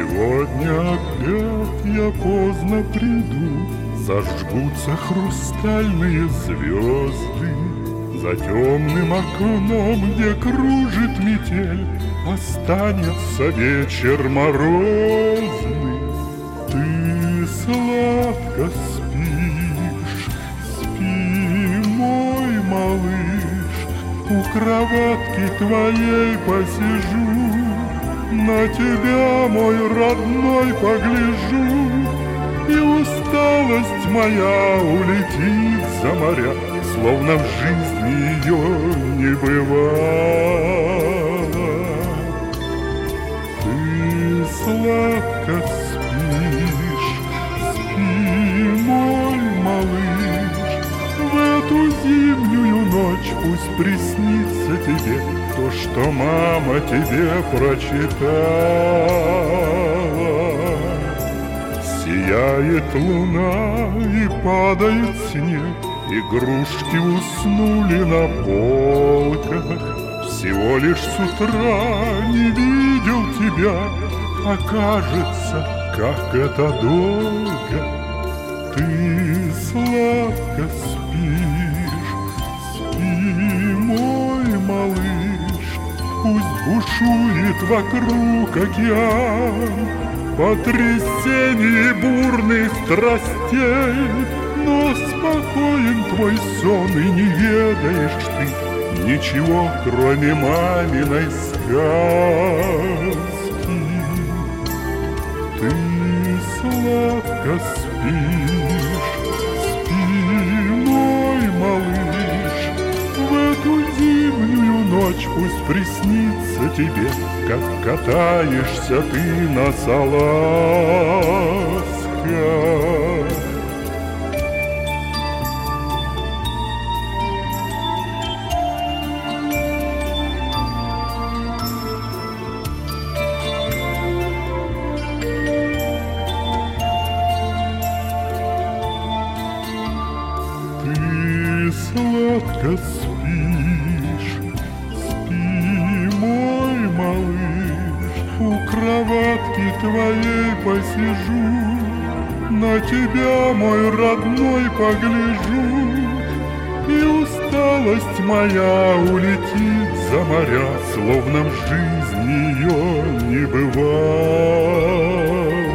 Сегодня опять я поздно приду, зажгутся хрустальные звезды. За темным окном, где кружит метель, останется вечер морозный. Ты сладко спишь, спи, мой малыш, у кроватки твоей посижу, на тебя, мой родной, погляжу, и усталость моя улетит за моря, словно в жизни ее не бывало. Ты сладко спишь, спи, мой малыш, в эту зимнюю ночь пусть приснится тебе то, что мама тебе прочитала. Сияет луна и падает снег, игрушки уснули на полках. Всего лишь с утра не видел тебя, а кажется, как это долго. Ты сладко спишь, спи, мой малыш, пусть бушует вокруг океан, потрясений бурных страстей, но спокоен твой сон, и не ведаешь ты ничего, кроме маминой сказки. Ты сладко спишь, спи, мой малыш, в эту зимнюю ночь пусть приснится тебе, как катаешься ты на салазках. Сладко спишь, спи, мой малыш, у кроватки твоей посижу, на тебя, мой родной, погляжу, и усталость моя улетит за моря, словно в жизни ее не бывало.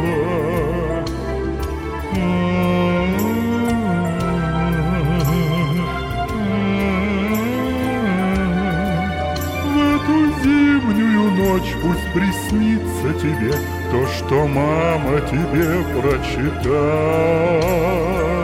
Ночь пусть приснится тебе то, что мама тебе прочитала.